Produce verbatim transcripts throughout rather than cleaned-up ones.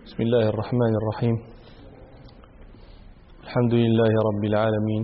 بسم الله الرحمن الرحيم. الحمد لله رب العالمين،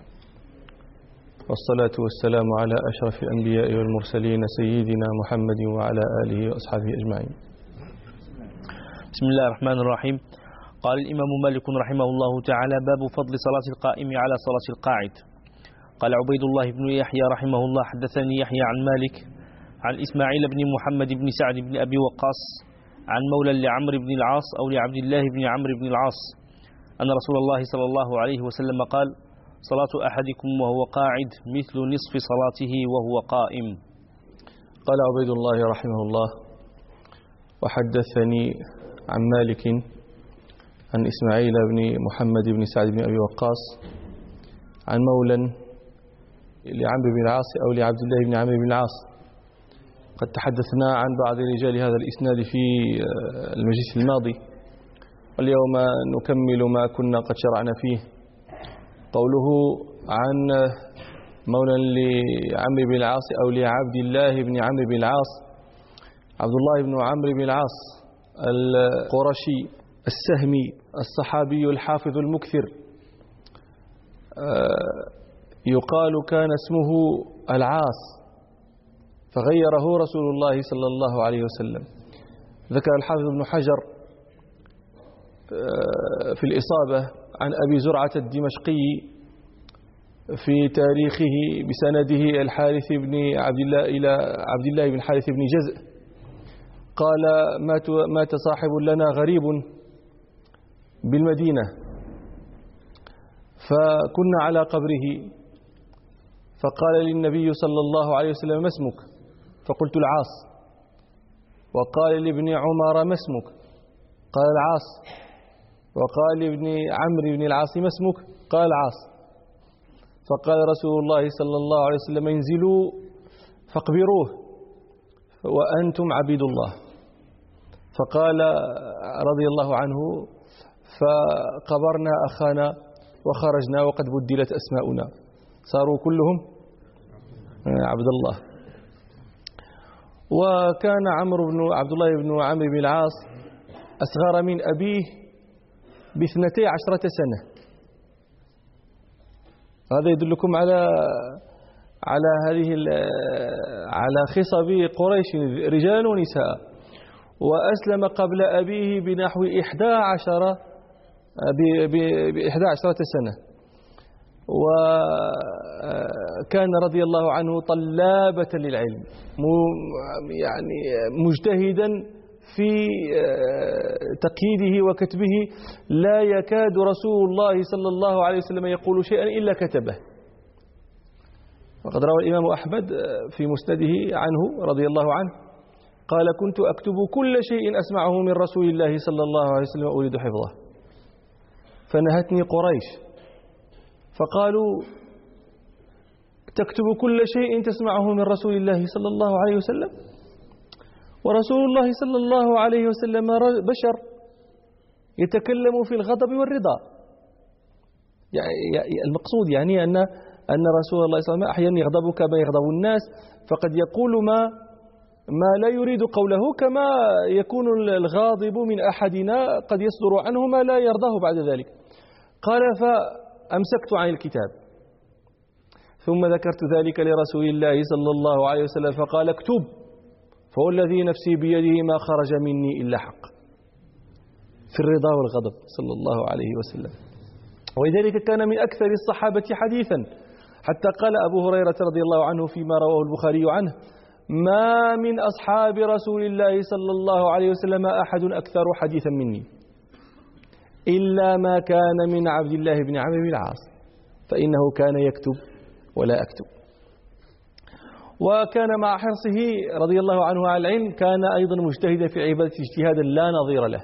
والصلاة والسلام على أشرف الأنبياء والمرسلين سيدنا محمد وعلى آله وأصحابه أجمعين. بسم الله الرحمن الرحيم. قال الإمام مالك رحمه الله تعالى: باب فضل صلاة القائم على صلاة القاعد. قال عبيد الله بن يحيى رحمه الله: حدثني يحيى عن مالك عن إسماعيل بن محمد بن سعد بن أبي وقاص عن مولى لعمرو بن العاص أو لعبد الله بن عمرو بن العاص أن رسول الله صلى الله عليه وسلم قال: صلاة أحدكم وهو قاعد مثل نصف صلاته وهو قائم. قال عبيد الله رحمه الله: وحدثني عن مالك عن إسماعيل بن محمد بن سعد بن أبي وقاص عن مولى لعمرو بن العاص أو لعبد الله بن عمرو بن العاص. قد تحدثنا عن بعض رجال هذا الإسناد في المجلس الماضي، واليوم نكمل ما كنا قد شرعنا فيه. قوله عن مولى لعمرو بن العاص أو لعبد الله بن عمرو بن العاص. عبد الله بن عمرو بن العاص القرشي السهمي الصحابي الحافظ المكثر، يقال كان اسمه العاص فغيره رسول الله صلى الله عليه وسلم. ذكر الحافظ ابن حجر في الإصابة عن أبي زرعة الدمشقي في تاريخه بسنده الحارث بن عبد الله إلى عبد الله بن الحارث بن جزء قال: مات صاحب لنا غريب بالمدينة، فكنا على قبره، فقال للنبي صلى الله عليه وسلم: ما اسمك؟ فقلت: العاص. وقال لابن عمر: ما اسمك؟ قال: العاص. وقال لابن عمرو بن العاص: ما اسمك؟ قال: العاص. فقال رسول الله صلى الله عليه وسلم: انزلوا فاقبروه وأنتم عبيد الله. فقال رضي الله عنه: فقبرنا أخانا وخرجنا وقد بدلت أسماؤنا، صاروا كلهم عبد الله. وكان عمرو بن عبد الله بن عمرو بن العاص أصغر من أبيه باثنتي عشرة سنة. هذا يدلكم على على هذه على خصب قريش رجال ونساء. وأسلم قبل أبيه بنحو إحدى عشر بإحدى عشرة سنة. وكان رضي الله عنه طلابة للعلم، يعني مجتهدا في تقييده وكتبه، لا يكاد رسول الله صلى الله عليه وسلم يقول شيئا إلا كتبه. وقد روى الإمام أحمد في مسنده عنه رضي الله عنه قال: كنت أكتب كل شيء أسمعه من رسول الله صلى الله عليه وسلم أريد حفظه، فنهتني قريش فقالوا: تكتب كل شيء تسمعه من رسول الله صلى الله عليه وسلم؟ ورسول الله صلى الله عليه وسلم بشر يتكلم في الغضب والرضا. يعني المقصود يعني أن أن رسول الله صلى الله عليه وسلم أحيانا يغضب كما يغضب الناس، فقد يقول ما ما لا يريد قوله، كما يكون الغاضب من أحدنا قد يصدر عنه ما لا يرضاه بعد ذلك. قال: فأمسكت عن الكتاب، ثم ذكرت ذلك لرسول الله صلى الله عليه وسلم فقال: اكتب، فوالذي نفسي بيده ما خرج مني إلا حق، في الرضا والغضب صلى الله عليه وسلم. ولذلك كان من أكثر الصحابة حديثا، حتى قال أبو هريرة رضي الله عنه فيما رواه البخاري عنه: ما من أصحاب رسول الله صلى الله عليه وسلم أحد أكثر حديثا مني إلا ما كان من عبد الله بن عمرو بن العاص، فإنه كان يكتب ولا أكتب. وكان مع حرصه رضي الله عنه على العلم كان أيضا مجتهدا في عبادة اجتهادا لا نظير له.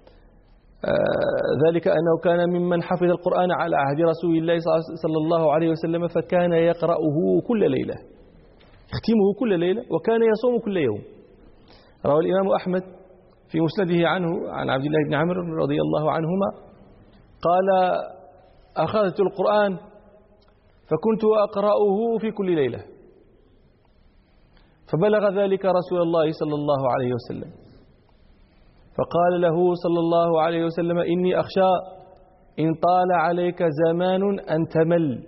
آه ذلك أنه كان ممن حفظ القرآن على عهد رسول الله صلى الله عليه وسلم، فكان يقرأه كل ليلة، يختمه كل ليلة، وكان يصوم كل يوم. روى الإمام أحمد في مسنده عنه عن عبد الله بن عمرو رضي الله عنهما قال: أخذت القرآن فكنت أقرأه في كل ليلة، فبلغ ذلك رسول الله صلى الله عليه وسلم، فقال له صلى الله عليه وسلم: إني أخشى إن طال عليك زمان أن تمل.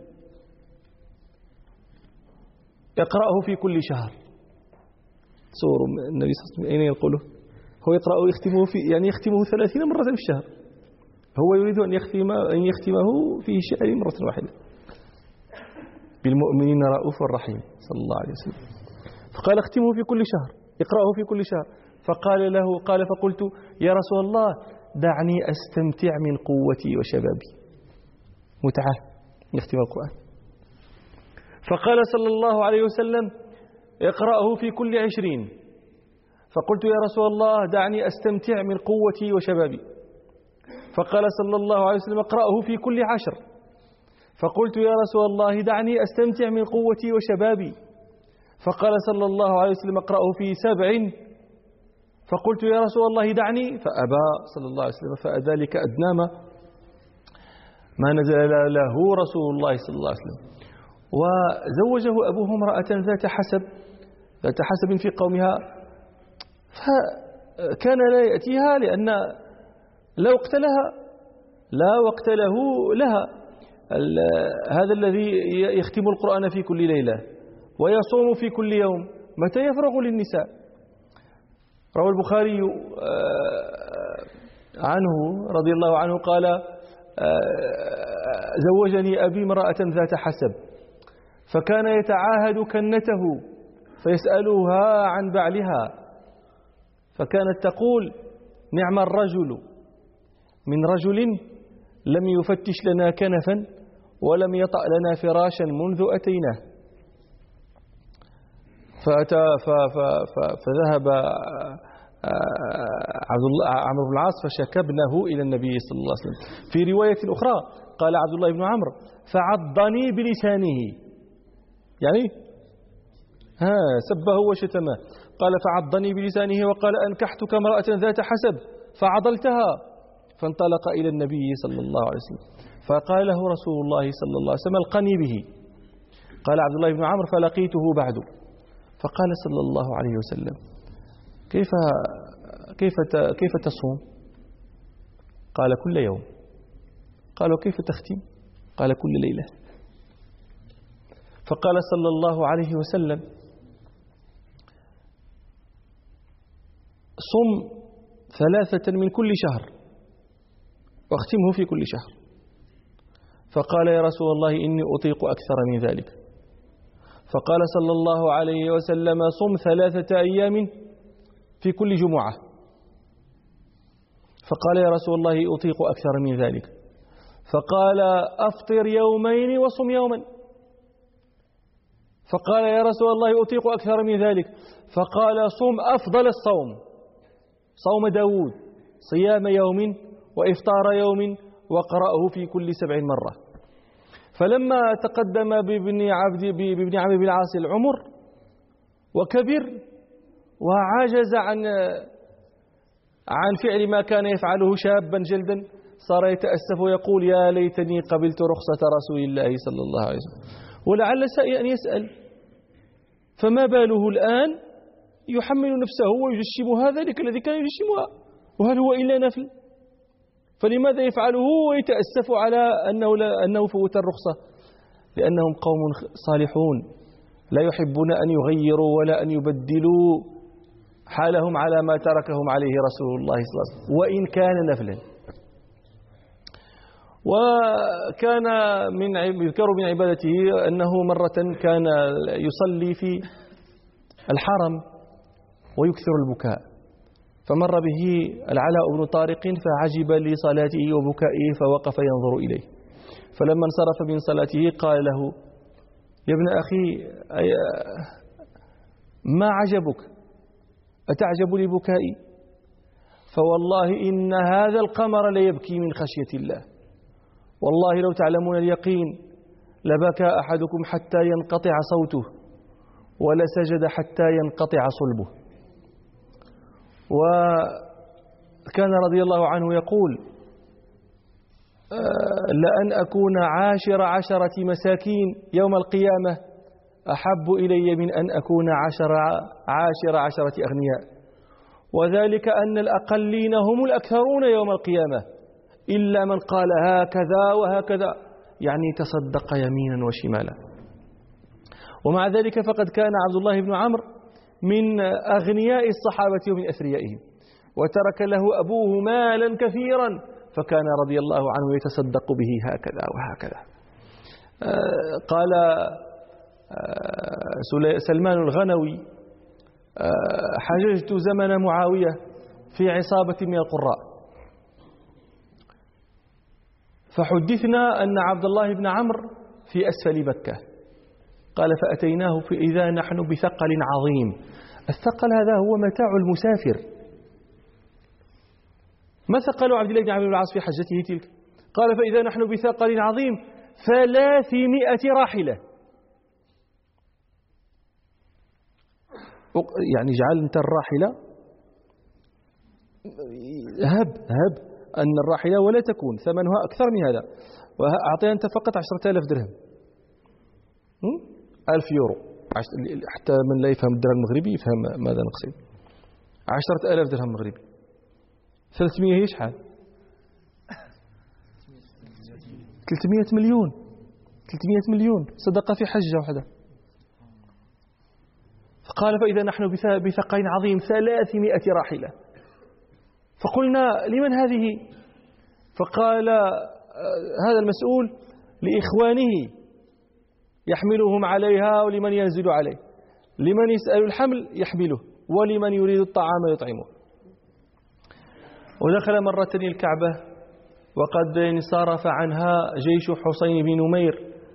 يقرأه في كل شهر. صور النبي صلى الله عليه وسلم أين يقوله؟ هو يقرأه يختمه في يعني يختمه ثلاثين مرة في الشهر، هو يريد أن يختم أن يختمه في شهر مرة واحدة. بالمؤمنين رؤوف رحيم صلى الله عليه وسلم. فقال: اختمه في كل شهر، اقرأه في كل شهر. فقال له قال فقلت: يا رسول الله دعني أستمتع من قوتي وشبابي. متعة يختم القرآن. فقال صلى الله عليه وسلم: اقرأه في كل عشرين. فقلت: يا رسول الله دعني أستمتع من قوتي وشبابي. فقال صلى الله عليه وسلم: اقرأه في كل عشر. فقلت: يا رسول الله دعني أستمتع من قوتي وشبابي. فقال صلى الله عليه وسلم: اقرأه في سبع. فقلت: يا رسول الله دعني، فأبى صلى الله عليه وسلم. فذلك أدنى ما ما نزل له رسول الله صلى الله عليه وسلم. وزوجه أبوه امرأة ذات حسب ذات حسب في قومها، فكان لا يأتيها لأن لا وقت لها لا وقت له لها. هذا الذي يختم القرآن في كل ليلة ويصوم في كل يوم، متى يفرغ للنساء؟ روى البخاري عنه رضي الله عنه قال: زوجني أبي امرأة ذات حسب، فكان يتعاهد كنته فيسألها عن بعلها، فكانت تقول: نعم الرجل من رجل لم يفتش لنا كنفا ولم يطأ لنا فراشا منذ أتيناه. فأتى فذهب عبد الله عمرو بن العاص فشكى ابنه إلى النبي صلى الله عليه وسلم. في رواية أخرى قال عبد الله بن عمرو: فعضني بلسانه، يعني ها سبه وشتمه. قال: فعضني بلسانه وقال: أنكحتك امرأة ذات حسب فعضلتها. فانطلق إلى النبي صلى الله عليه وسلم فقال له رسول الله صلى الله عليه وسلم: القني به. قال عبد الله بن عمرو: فلقيته بعد فقال صلى الله عليه وسلم: كيف كيف كيف تصوم؟ قال: كل يوم. قالوا: كيف تختم؟ قال: كل ليلة. فقال صلى الله عليه وسلم: صم ثلاثة من كل شهر واختمه في كل شهر. فقال: يا رسول الله إني أطيق أكثر من ذلك. فقال صلى الله عليه وسلم: صم ثلاثة أيام في كل جمعة. فقال: يا رسول الله أطيق أكثر من ذلك. فقال: أفطر يومين وصم يوما. فقال: يا رسول الله أطيق أكثر من ذلك. فقال: صم أفضل الصوم، صوم داود، صيام يوم وإفطار يوم وقرأه في كل سبع مرة. فلما تقدم بابن عبد بابن عمرو بن العاص العمر وكبر وعجز عن عن فعل ما كان يفعله شابا جلدا، صار يتأسف ويقول: يا ليتني قبلت رخصة رسول الله صلى الله عليه وسلم. ولعل سائل أن يسأل: فما باله الآن يحمل نفسه ويجشم ذلك الذي كان يجشمها، وهل هو إلا نفل؟ فلماذا يفعله ويتأسف على أنه, لا أنه فوت الرخصة؟ لأنهم قوم صالحون لا يحبون أن يغيروا ولا أن يبدلوا حالهم على ما تركهم عليه رسول الله صلى الله عليه وسلم وإن كان نفلا. وكان من يذكر من عبادته أنه مرة كان يصلي في الحرم ويكثر البكاء، فمر به العلاء بن طارق فعجب لصلاته وبكائه فوقف ينظر إليه. فلما انصرف من صلاته قال له: يا ابن أخي ما عجبك؟ أتعجب لبكائي؟ فوالله إن هذا القمر ليبكي من خشية الله، والله لو تعلمون اليقين لبكى أحدكم حتى ينقطع صوته ولسجد حتى ينقطع صلبه. وكان رضي الله عنه يقول: لأن أكون عاشر عشرة مساكين يوم القيامة أحب إلي من أن أكون عشر عاشر عشرة أغنياء. وذلك أن الأقلين هم الأكثرون يوم القيامة إلا من قال هكذا وهكذا، يعني تصدق يمينا وشمالا. ومع ذلك فقد كان عبد الله بن عمرو من أغنياء الصحابة ومن أثريائهم، وترك له أبوه مالا كثيرا، فكان رضي الله عنه يتصدق به هكذا وهكذا. قال سلمان الغنوي: حججت زمن معاوية في عصابة من القراء، فحدثنا أن عبد الله بن عمرو في أسفل مكة. قال: فأتيناه إذا نحن بثقل عظيم. الثقل هذا هو متاع المسافر. ما ثقل عبد الله بن عمرو بن العاص في حجته تلك؟ قال: فإذا نحن بثقل عظيم ثلاثمائة راحلة. يعني جعل أنت الراحلة هب هب أن الراحلة ولا تكون ثمنها أكثر من هذا، وأعطيها أنت فقط عشرة آلاف درهم، ألف يورو، حتى من لا يفهم الدرهم المغربي يفهم ماذا نقصد. عشرة آلاف درهم مغربي. ثلاثمائة هي شحال؟ ثلاثمائة مليون. ثلاثمائة مليون صدقة في حجة واحدة. فقال: فإذا نحن بثقين عظيم ثلاثمائة راحلة. فقلنا: لمن هذه؟ فقال هذا المسؤول: لإخوانه يحملهم عليها، ولمن ينزل عليه، لمن يسأل الحمل يحمله، ولمن يريد الطعام يطعمه. ودخل مرة الكعبة وقد انصرف عنها جيش حسين بن نمير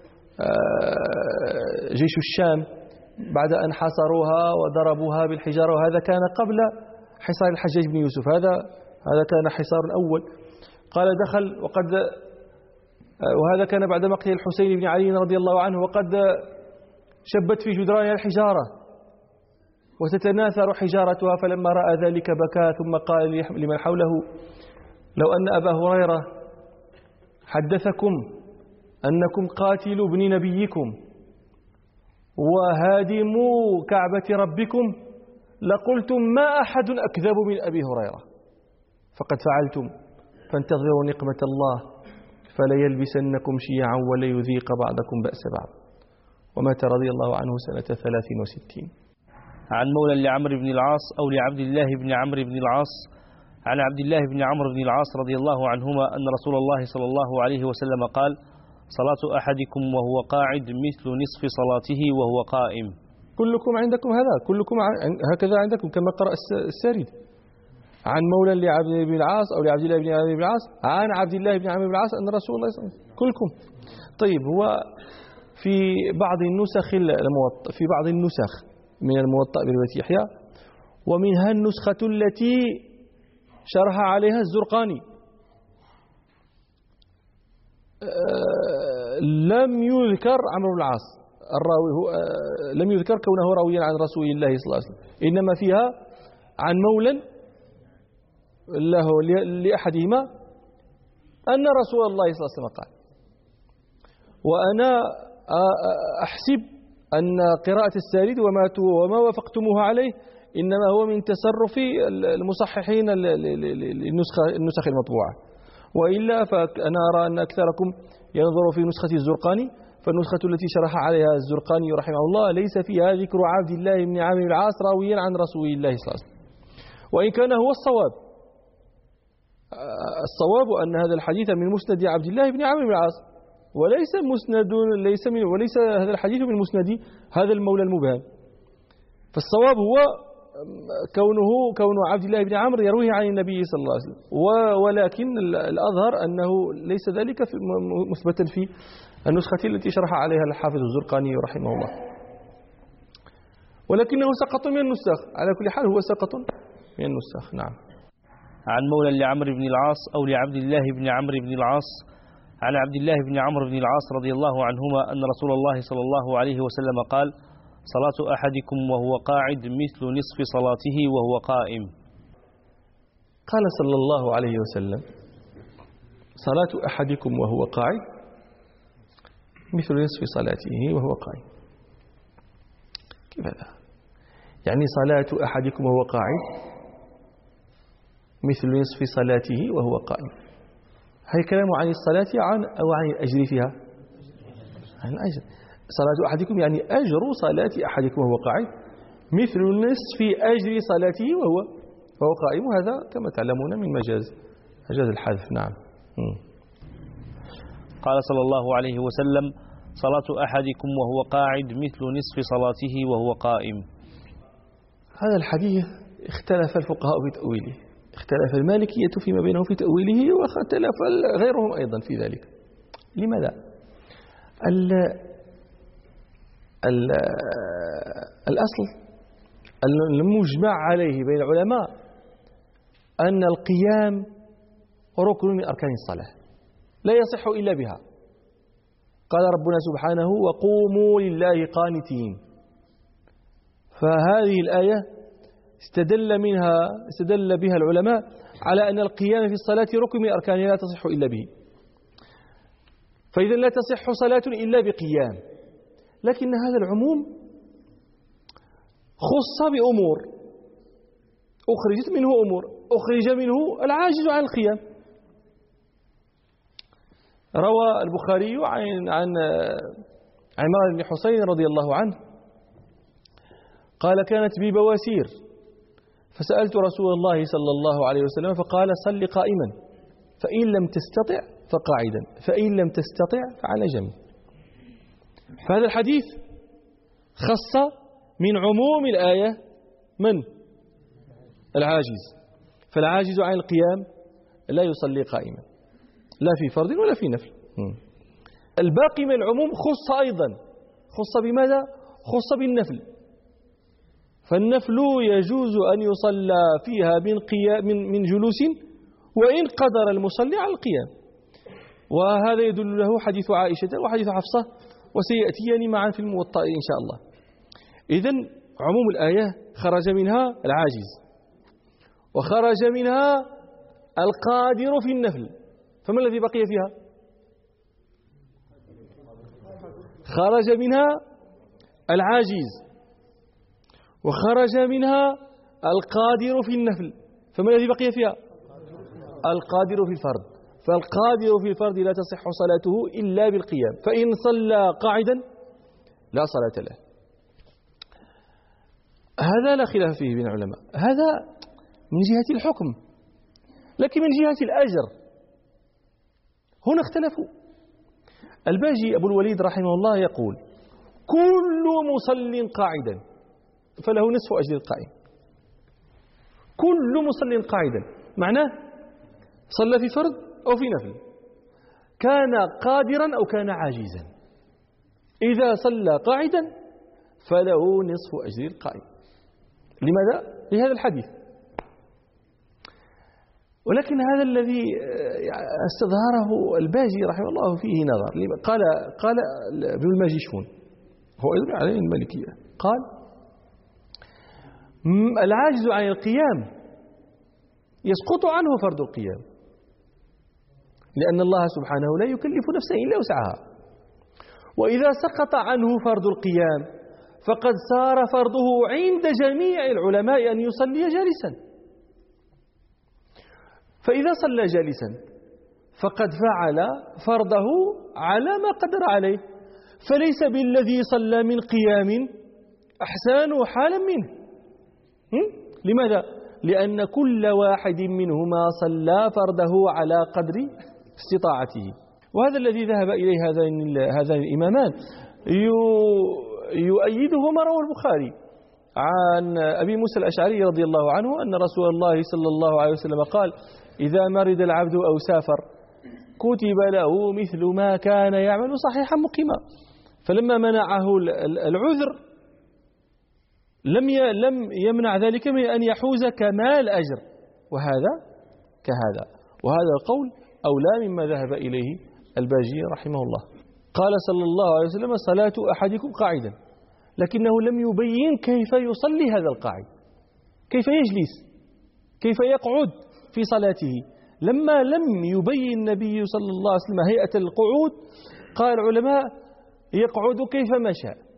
جيش الشام بعد أن حاصروها وضربوها بالحجارة، وهذا كان قبل حصار الحجاج بن يوسف، هذا هذا كان حصار أول. قال: دخل وقد وهذا كان بعد مقتل الحسين بن علي رضي الله عنه، وقد شبت في جدرانها الحجارة وتتناثر حجارتها، فلما رأى ذلك بكى، ثم قال لمن حوله: لو أن أبا هريرة حدثكم أنكم قاتلوا ابن نبيكم وهادموا كعبة ربكم لقلتم ما أحد أكذب من أبي هريرة، فقد فعلتم، فانتظروا نقمة الله فليلبسنكم شيعا وليذيق بعضكم بأس بعض. ومات رضي الله عنه سنة ثلاث وستين. عن مولى لعمرو بن العاص أو لعبد الله بن عمرو بن العاص عن عبد الله بن عمرو بن العاص رضي الله عنهما أن رسول الله صلى الله عليه وسلم قال: صلاة أحدكم وهو قاعد مثل نصف صلاته وهو قائم. كلكم عندكم هذا، كلكم هكذا عندكم كما قرأ السارد. عن مولى لعبد الله بن العاص أو لعبد الله بن عمرو بن العاص عن عبد الله بن عمرو بن العاص أن رسول الله صلى الله عليه وسلم. كلكم. طيب، هو في بعض النسخ الموطأ في بعض النسخ من الموطأ برواية يحيى، ومنها النسخة التي شرح عليها الزرقاني، لم يذكر عمرو بن العاص الراوي هو لم يذكر كونه راويا عن رسول الله صلى الله عليه وسلم، إنما فيها عن مولى له لأحدهما أن رسول الله صلى الله عليه وسلم قال. وأنا أحسب أن قراءة السارد وما وما وافقتموه عليه إنما هو من تصرف المصححين النسخ المطبوعة، وإلا فأنا أرى أن أكثركم ينظر في نسخة الزرقاني، فالنسخة التي شرح عليها الزرقاني رحمه الله ليس فيها ذكر عبد الله بن عمرو بن العاص راويا عن رسول الله صلى الله عليه وسلم، وإن كان هو الصواب. الصواب أن هذا الحديث من مسند عبد الله بن عمرو بن العاص، وليس مسند ليس من وليس هذا الحديث من مسند هذا المولى المبهم. فالصواب هو كونه كون عبد الله بن عمرو يرويه عن النبي صلى الله عليه وسلم، ولكن الأظهر أنه ليس ذلك مثبتا في النسخة التي شرح عليها الحافظ الزرقاني رحمه الله، ولكنه سقط من النسخ. على كل حال هو سقط من النسخ. نعم. عن مولى لعمرو بن العاص أو لعبد الله بن عمرو بن العاص عن عبد الله بن عمرو بن العاص رضي الله عنهما أن رسول الله صلى الله عليه وسلم قال: صلاة أحدكم وهو قاعد مثل نصف صلاته وهو قائم. قال صلى الله عليه وسلم: صلاة أحدكم وهو قاعد مثل نصف صلاته وهو قائم. كيف هذا؟ يعني صلاة أحدكم وهو قاعد مثل نصف صلاته وهو قائم. هل كلام عن الصلاة عن أو عن الأجر فيها؟ عن الأجر. صلاة أحدكم يعني أجر صلاة أحدكم وهو قاعد مثل نصف أجر صلاته وهو وهو قائم. وهذا كما تعلمون من مجاز مجاز الحذف. نعم. قال صلى الله عليه وسلم: صلاة أحدكم وهو قاعد مثل نصف صلاته وهو قائم. هذا الحديث اختلف الفقهاء في تأويله، اختلف المالكية فيما بينهم في تأويله، واختلف غيرهم أيضا في ذلك. لماذا؟ ال ال الأصل المجمع عليه بين العلماء أن القيام ركن من أركان الصلاة لا يصح إلا بها. قال ربنا سبحانه: وقوموا لله قانتين. فهذه الآية استدل منها استدل بها العلماء على أن القيام في الصلاة ركن من أركانها لا تصح إلا به. فإذا لا تصح صلاة إلا بقيام. لكن هذا العموم خص بأمور أخرجت منه أمور أخرج منه العاجز عن القيام. روى البخاري عن عن عمران بن حسين رضي الله عنه قال: كانت بي بواسير فسألت رسول الله صلى الله عليه وسلم فقال: صل قائما فإن لم تستطع فقاعدا فإن لم تستطع فعلى جنب. فهذا الحديث خص من عموم الآية من؟ العاجز. فالعاجز عن القيام لا يصلي قائما لا في فرض ولا في نفل. الباقي من العموم خص أيضا. خص بماذا؟ خص بالنفل. فالنفل يجوز أن يصلى فيها من, قيام من جلوس وإن قدر المصلي على القيام. وهذا يدل له حديث عائشة وحديث حفصة وسيأتيان معا في الموطأ إن شاء الله. إذن عموم الآية خرج منها العاجز وخرج منها القادر في النفل. فما الذي بقي فيها؟ خرج منها العاجز وخرج منها القادر في النفل. فما الذي بقي فيها؟ القادر في الفرض. فالقادر في الفرض لا تصح صلاته إلا بالقيام. فإن صلى قاعدا لا صلاة له. هذا لا خلاف فيه بين العلماء. هذا من جهة الحكم. لكن من جهة الأجر هنا اختلفوا. الباجي أبو الوليد رحمه الله يقول: كل مصل قاعدا فله نصف أجر القائم. كل مصل قاعدا معناه صلى في فرض أو في نفل، كان قادرا أو كان عاجزا، إذا صلى قاعدا فله نصف أجر القائم. لماذا؟ لهذا الحديث. ولكن هذا الذي استظهره الباجي رحمه الله فيه نظر. قال قال ابن الماجشون هو أيضا عليه المالكية قال: العاجز عن القيام يسقط عنه فرض القيام، لأن الله سبحانه لا يكلف نفسا إلا وسعها. وإذا سقط عنه فرض القيام فقد صار فرضه عند جميع العلماء أن يصلي جالسا. فإذا صلى جالسا فقد فعل فرضه على ما قدر عليه، فليس بالذي صلى من قيام أحسن حالا منه. لماذا؟ لأن كل واحد منهما صلى فرضه على قدر استطاعته. وهذا الذي ذهب إليه هذان هذان الإمامان يؤيده ما رواه البخاري عن أبي موسى الأشعري رضي الله عنه أن رسول الله صلى الله عليه وسلم قال: إذا مرض العبد أو سافر كتب له مثل ما كان يعمل صحيحا مقيما. فلما منعه العذر لم لم يمنع ذلك من أن يحوز كمال أجر، وهذا كهذا. وهذا القول أولى مما ذهب إليه الباجي رحمه الله. قال صلى الله عليه وسلم: صلاة أحدكم قاعدا، لكنه لم يبين كيف يصلي هذا القاعد، كيف يجلس، كيف يقعد في صلاته. لما لم يبين النبي صلى الله عليه وسلم هيئة القعود قال العلماء: يقعد كيف ما شاء.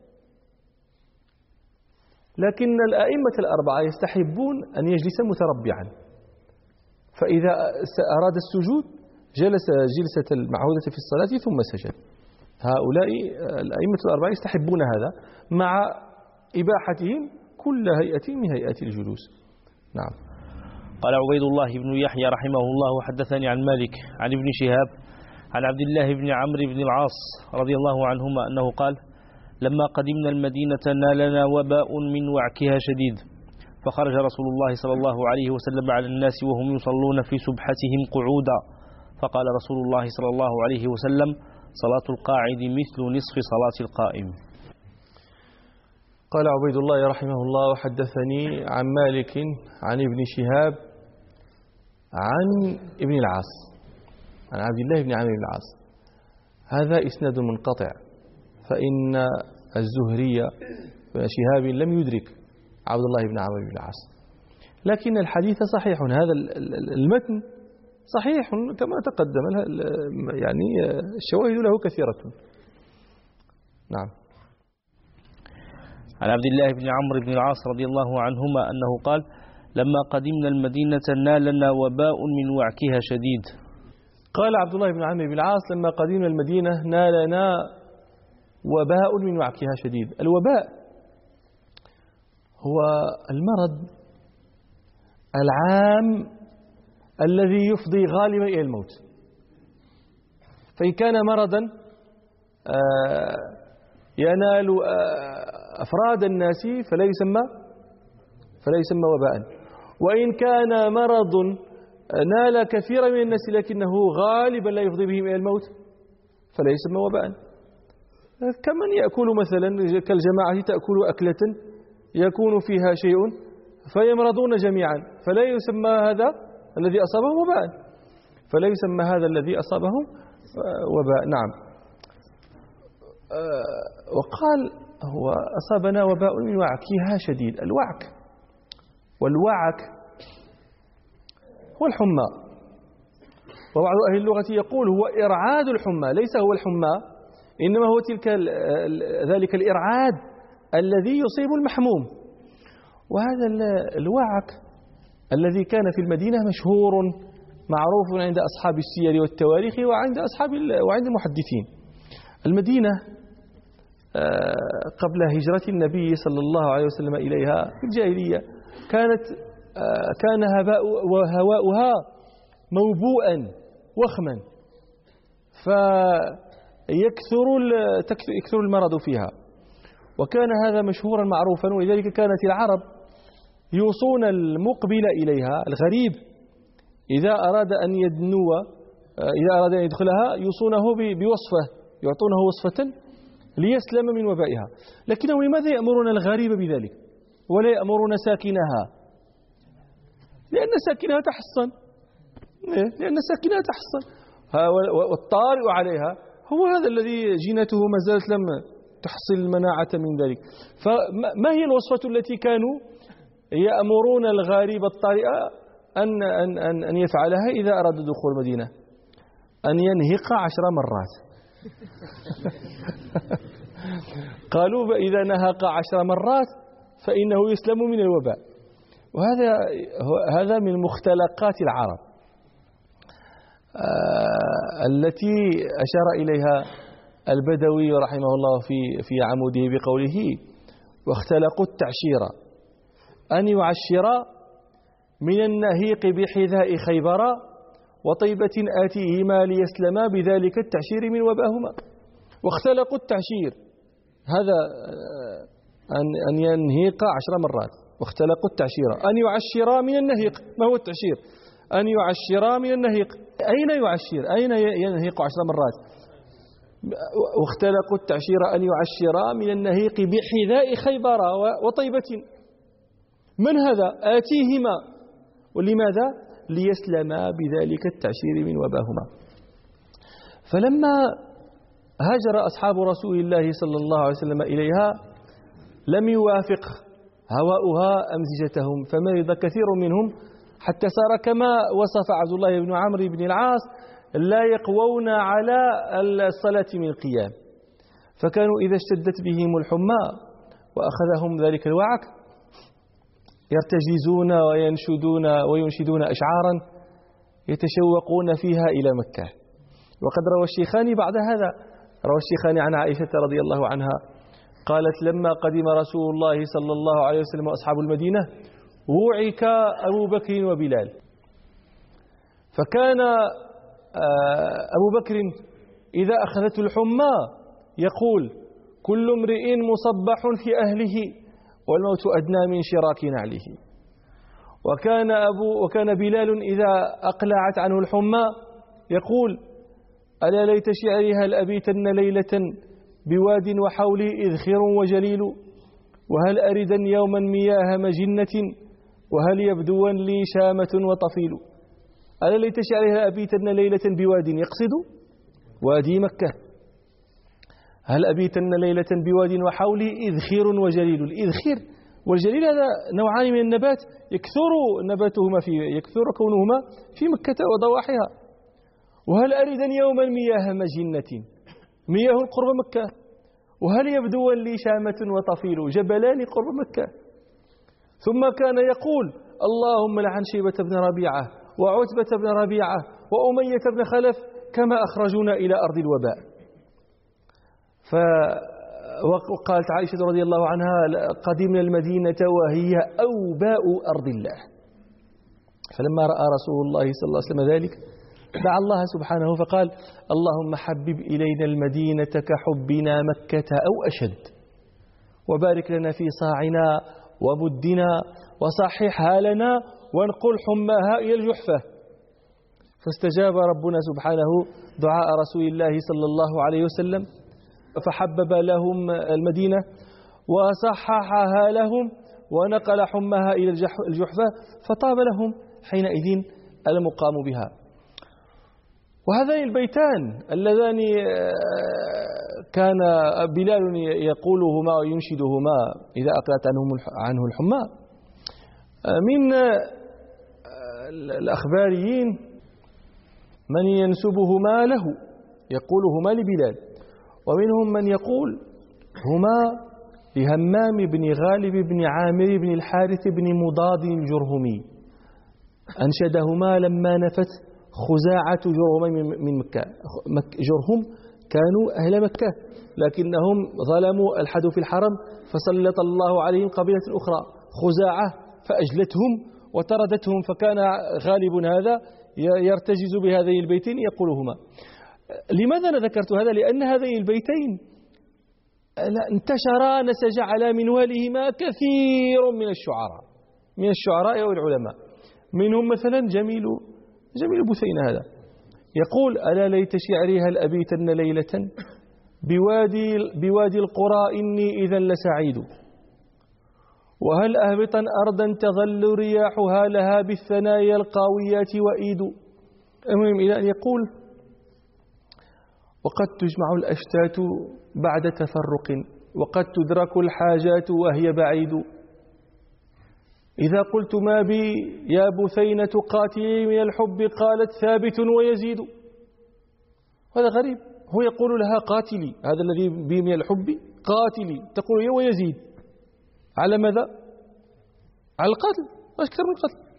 لكن الأئمة الأربعة يستحبون أن يجلس متربعا، فإذا أراد السجود جلس جلسة المعهودة في الصلاة ثم سجد. هؤلاء الأئمة الأربعة يستحبون هذا مع إباحتهم كل هيئة من هيئات الجلوس. نعم. قال عبيد الله بن يحيى رحمه الله وحدثني عن مالك عن ابن شهاب عن عبد الله بن عمرو بن العاص رضي الله عنهما أنه قال لما قدمنا المدينة نالنا وباء من وعكها شديد، فخرج رسول الله صلى الله عليه وسلم على الناس وهم يصلون في سبحتهم قعودا، فقال رسول الله صلى الله عليه وسلم صلاة القاعد مثل نصف صلاة القائم. قال عبيد الله رحمه الله وحدثني عن مالك عن ابن شهاب عن ابن العاص عن عبد الله بن عمرو بن العاص. هذا إسناد منقطع، فإن الزهري بن شهاب لم يدرك عبد الله بن عمرو بن العاص، لكن الحديث صحيح. هذا المتن صحيح كما تقدم، يعني الشواهد له كثيرة. نعم. عن عبد الله بن عمرو بن العاص رضي الله عنهما أنه قال لما قدمنا المدينة نالنا وباء من وعكها شديد. قال عبد الله بن عمرو بن العاص لما قدمنا المدينة نالنا وباء من وعكها شديد. الوباء هو المرض العام الذي يفضي غالبا إلى الموت، فإن كان مرضا ينال أفراد الناس فلا يسمى فلا يسمى وباء، وإن كان مرض نال كثيرا من الناس لكنه غالبا لا يفضي بهم إلى الموت فلا يسمى وباء. كمن يأكل مثلا كالجماعة تأكل أكلة يكون فيها شيء فيمرضون جميعا فلا يسمى هذا الذي أصابهم وباء، فلا يسمى هذا الذي أصابهم وباء. نعم. وقال هو أصابنا وباء من وعكها شديد. الوعك والوعك هو الحمى، وبعض أهل اللغة يقول هو إرعاد الحمى، ليس هو الحمى إنما هو تلك ذلك الإرعاد الذي يصيب المحموم. وهذا الوعك الذي كان في المدينة مشهور معروف عند أصحاب السير والتواريخ وعند أصحاب وعند المحدثين. المدينة قبل هجرة النبي صلى الله عليه وسلم إليها في الجاهلية كانت كان هواء وهواؤها موبوءا وخما، فيكثر يكثر المرض فيها، وكان هذا مشهورا معروفا. ولذلك كانت العرب يوصون المقبل إليها الغريب إذا أراد أن يدنو إذا أراد أن يدخلها يوصونه بوصفة، يعطونه وصفة ليسلم من وبائها. لكنهم لماذا يأمرون الغريب بذلك ولا يأمرون ساكنها؟ لأن ساكنها تحصن، لأن ساكنها تحصن، والطارئ عليها هو هذا الذي جينته ما زالت لم تحصل المناعة من ذلك. فما هي الوصفة التي كانوا يأمرون الغريب الطارئ أن, أن, أن, أن يفعلها إذا أراد دخول المدينة؟ أن ينهق عشر مرات. قالوا إذا نهق عشر مرات فإنه يسلم من الوباء. وهذا هذا من مختلقات العرب آه التي أشار إليها البدوي رحمه الله في في عموده بقوله واختلقوا التعشير أن يعشر من النهيق بحذاء خيبر وطيبة آتيهما ليسلما بذلك التعشير من وباهما. واختلقوا التعشير هذا أن أن ينهيق عشر مرات، واختلقوا التعشير أن يعشرا من النهيق. ما هو التعشير؟ أن يعشرا من النهيق. أين يعشر؟ أين ينهيق عشر مرات؟ واختلقوا التعشير أن يعشرا من النهيق بحذاء خيبر وطيبة. من هذا؟ آتيهما. ولماذا؟ ليسلما بذلك التعشير من وباهما. فلما هاجر أصحاب رسول الله صلى الله عليه وسلم إليها لم يوافق هواؤها أمزجتهم، فمرض كثير منهم حتى صار كما وصف عبد الله بن عمرو بن العاص لا يقوون على الصلاة من القيام. فكانوا إذا اشتدت بهم الحمى وأخذهم ذلك الوعك يرتجزون وينشدون وينشدون أشعارا يتشوقون فيها إلى مكة. وقد روى الشيخان بعد هذا، روى الشيخان عن عائشة رضي الله عنها قالت لما قدم رسول الله صلى الله عليه وسلم وأصحاب المدينة وعك أبو بكر وبلال، فكان أبو بكر إذا أخذته الحمى يقول كل امرئ مصبح في أهله والموت أدنى من شراك نعله. وكان أبو وكان بلال إذا أقلعت عنه الحمى يقول ألا ليت شعري هل أبيتن ليلة بواد وحولي إذخر وجليل، وهل أردا يوما مياه مجنة وهل يبدون لي شامة وطفيل. ألا ليت شعري هل أبيتن ليلة بواد، يقصد وادي مكة. هل أبيتن ليلة بواد وحولي إذخر وجليل. الإذخر والجليل هذا نوعان من النبات يكثر نباتهما في يكثر كونهما في مكة وضواحيها. وهل أردا يوما مياه مجنة، مياه قرب مكة. وهل يبدو لي شامة وطفيل، جبلان قرب مكة. ثم كان يقول اللهم لعن شيبة بن ربيعة وعتبة بن ربيعة وأمية بن خلف كما أخرجونا إلى أرض الوباء. وقالت عائشة رضي الله عنها قدمنا المدينة وهي أوباء أرض الله. فلما رأى رسول الله صلى الله عليه وسلم ذلك دعا الله سبحانه فقال اللهم حبب إلينا المدينة كحبنا مكة أو أشد، وبارك لنا في صاعنا ومدنا وصححها لنا وانقل حماها إلى الجحفة. فاستجاب ربنا سبحانه دعاء رسول الله صلى الله عليه وسلم فحبب لهم المدينة وصححها لهم ونقل حماها إلى الجحفة فطاب لهم حينئذ المقام بها. وهذان البيتان اللذان كان بلال يقولهما وينشدهما إذا أقلت عنه الحمى من الأخباريين من ينسبهما له يقولهما لبلال، ومنهم من يقول هما لهمام بن غالب بن عامر بن الحارث بن مضاد الجرهمي، أنشدهما لما نفت خزاعة جرهم من مكة. جرهم كانوا أهل مكة لكنهم ظلموا الحد في الحرم فسلط الله عليهم قبيلة أخرى خزاعة فأجلتهم وطردتهم، فكان غالب هذا يرتجز بهذين البيتين يقولهما. لماذا أنا ذكرت هذا؟ لأن هذين البيتين انتشرا نسج على منوالهما كثير من الشعراء من الشعراء والعلماء، منهم مثلا جميل جميل بثينة هذا يقول ألا ليت شعري هل أبيتن ليلة بوادي, بوادي القرى إني إذا لسعيد، وهل أهبطا أرضا تظل رياحها لها بالثنايا القاويات وإيد. المهم إلى أن يقول وقد تجمع الأشتات بعد تفرق وقد تدرك الحاجات وهي بعيد، إذا قلت ما بي يا بثينة قاتلي من الحب قالت ثابت ويزيد. هذا غريب، هو يقول لها قاتلي، هذا الذي بي من الحب قاتلي، تقول هي ويزيد على ماذا؟ على القتل، أكثر من القتل.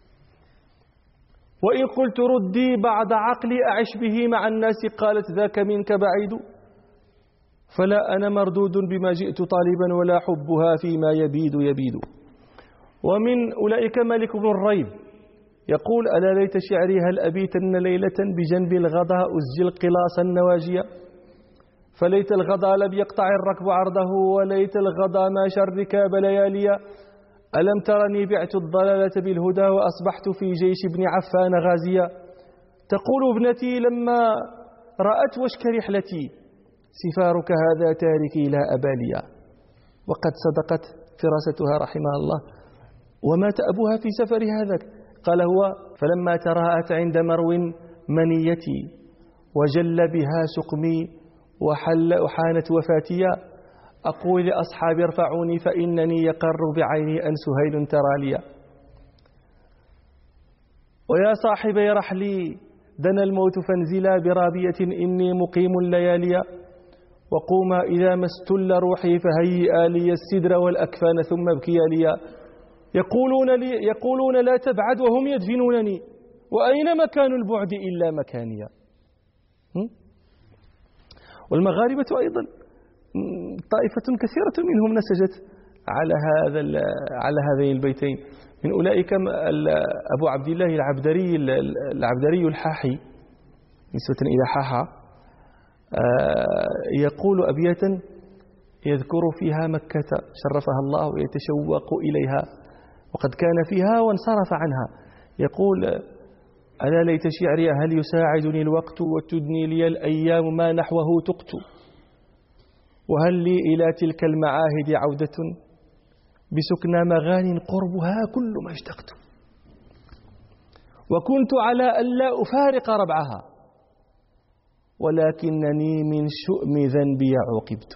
وإن قلت ردي بعد عقلي أعش به مع الناس قالت ذاك منك بعيد، فلا أنا مردود بما جئت طالبا ولا حبها فيما يبيد يبيد. ومن أولئك مالك بن الريب يقول ألا ليت شعري هل أبيتن ليلة بجنب الغضا أزجل قلاص النواجية، فليت الغضا لم يقطع الركب عرضه وليت الغضا ما شركاب لياليا، ألم ترني بعت الضلالة بالهدى وأصبحت في جيش ابن عفان غازيا، تقول ابنتي لما رأت وشك رحلتي سفارك هذا تاركي لا أباليا، وقد صدقت فراستها رحمها الله ومات أبوها في سفر هذا. قال هو فلما تراءت عند مرو منيتي وجل بها سقمي وحل وحانت وفاتيا، أقول لأصحابي ارفعوني فإنني يقر بعيني أن سهيل ترى لي، ويا صاحبي رحلي دنا الموت فانزلا برابية إني مقيم الليالي، وقوما إذا ما استل روحي فهيئا لي السدر والأكفان ثم ابكيا لي، يقولون, لي يقولون لا تبعد وهم يدفنونني وأين مكان البعد إلا مكانية. والمغاربة أيضا طائفة كثيرة منهم نسجت على هذا على هذين البيتين. من أولئك أبو عبد الله العبدري العبدري الحاحي نسبة إلى حاحة، يقول أبياتا يذكر فيها مكة شرفها الله ويتشوق إليها وقد كان فيها وانصرف عنها. يقول: ألا ليت شعري هل يساعدني الوقت وتدني لي الأيام ما نحوه تقت، وهل لي إلى تلك المعاهد عودة بسكنى مغان قربها كل ما اشتقت، وكنت على ألا أفارق ربعها ولكنني من شؤم ذنبي عوقبت.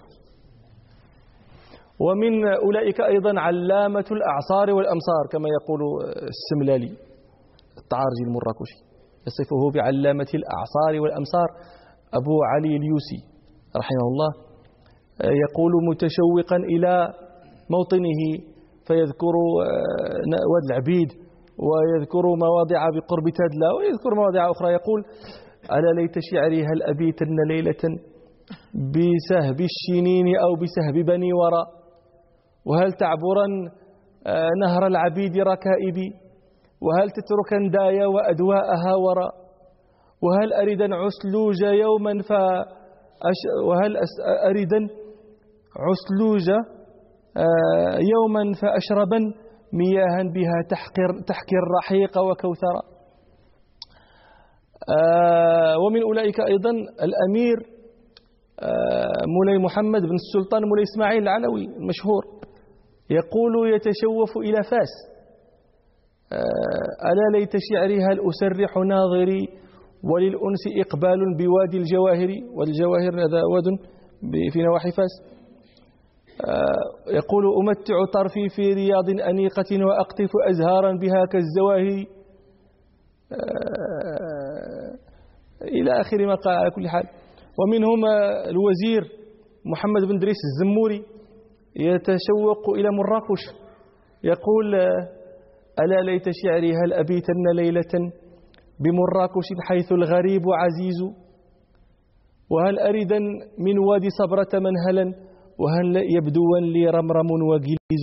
ومن أولئك أيضا علامة الأعصار والأمصار كما يقول السملالي التعارجي المراكشي، يصفه بعلامة الأعصار والأمصار أبو علي اليوسي رحمه الله، يقول متشوقا إلى موطنه فيذكر واد العبيد ويذكر مواضع بقرب تدلى ويذكر مواضع أخرى. يقول: ألا ليت شعري هل أبيتن ليلة بسهب الشنين أو بسهب بني وراء، وهل تعبرا نهر العبيد ركائبي، وهل تتركن دايا وأدواءها وراء، وهل أردا عسلوج يوما فأش وهل أردا عسلوج يوما فأشربا مياها بها تحقر تحكي الرحيق وكوثرا. ومن أولئك أيضا الأمير مولاي محمد بن السلطان مولاي إسماعيل العلوي المشهور، يقول يتشوف إلى فاس: ألا ليت شعري هل أسرح ناظري وللأنس إقبال بوادي الجواهر، والجواهر هذا واد في نواحي فاس. يقول: أمتع طرفي في رياض أنيقة وأقطف أزهارا بها كالزواهر، إلى آخر ما قال. على كل حال، ومنهم الوزير محمد بن دريس الزموري يتشوق إلى مراكش، يقول: ألا ليت شعري هل أبيتن ليلة بمراكش حيث الغريب عزيز، وهل أردا من وادي صبرة منهلا، وهل يبدوا لي رمرم وجليز.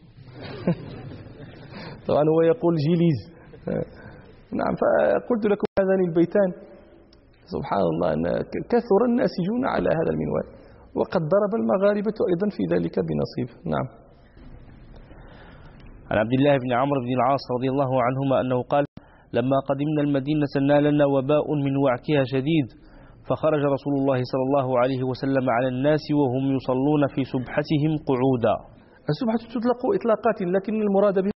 طبعا هو يقول جليز. نعم، فقلت لكم هذان البيتان سبحان الله أن كثر الناسجون على هذا المنوال، وقد ضرب المغاربة أيضا في ذلك بنصيب. نعم. عن عبد الله بن عمرو بن العاص رضي الله عنهما أنه قال: لما قدمنا المدينة نالنا وباء من وعكها شديد، فخرج رسول الله صلى الله عليه وسلم على الناس وهم يصلون في سبحتهم قعودا. السبحة تطلق إطلاقات، لكن المراد بها